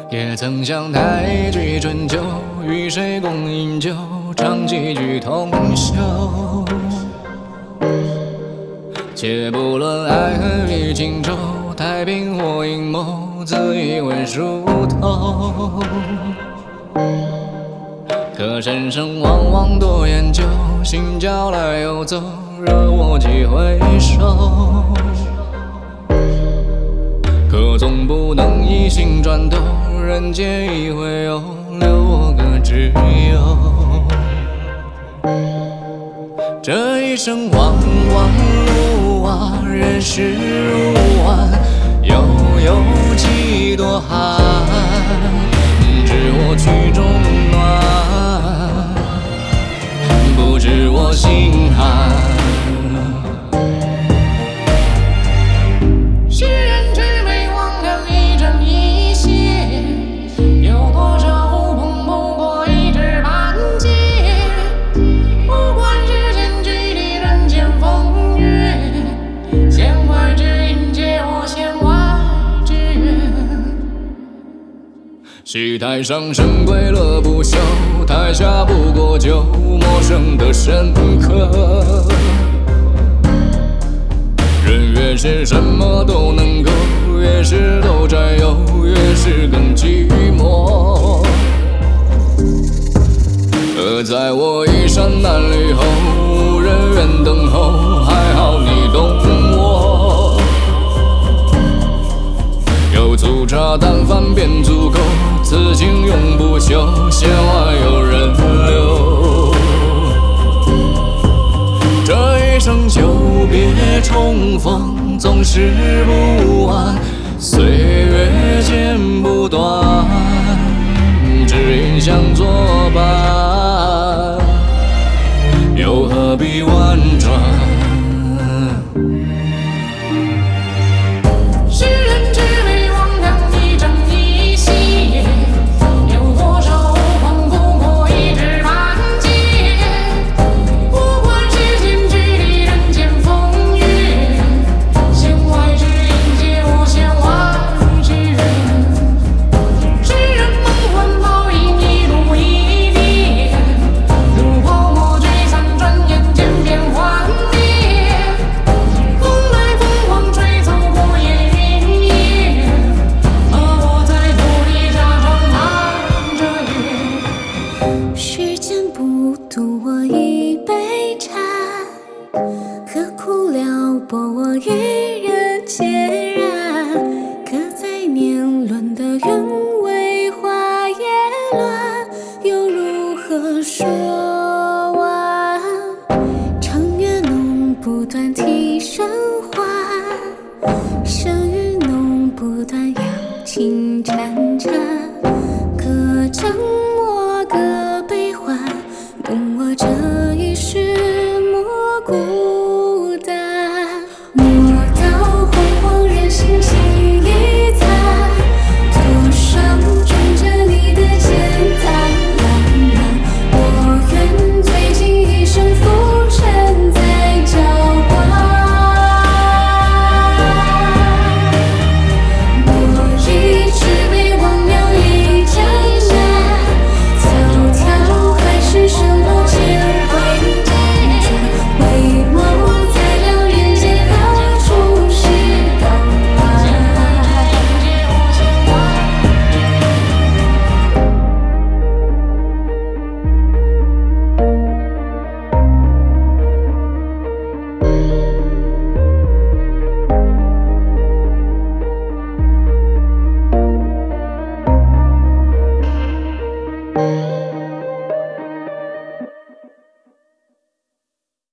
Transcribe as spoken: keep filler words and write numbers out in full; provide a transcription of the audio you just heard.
也曾想太极春秋，与谁共饮酒，唱几句同修。且不论爱恨与情仇，太平或阴谋，自以为熟透。可人生往往多研究，心交来又走，惹我几回首。可总不能一心转斗，人间一回又留我个挚友。这一生往往路啊，人世如幻，悠悠几多寒。知我曲中暖，不知我心寒。世人之美，望两一针一线，有多少呼朋不过一纸半笺。不管世间距离，人间风月，弦外之音借我弦外之乐。戏台上神归乐不休，台下不过酒，陌生的深刻。人越是什么都能够，越是都占有，越是更寂寞。而在我衣衫褴褛后，无人愿等候，还好你懂我。有粗茶淡饭便足够，此情永不朽，弦外有人留。这一生久别重逢，总是不晚，岁月剪不断，只因相作伴，又何必婉转。世人之美，望两一针一线，有多少呼朋不过一纸半笺。不管世间距离，人间风月，弦外之音借我弦外之乐。世人梦幻泡影，一路一念，如泡沫聚散，转眼间变幻灭。风来风往吹走过眼云烟，而我在土里假装盼着月。 世间不渡我一杯茶，何苦撩拨我与人孑然？可在年轮的韵味花叶乱，又如何说完？长月浓不断啼声唤，声雨浓不断瑶琴潺潺，可将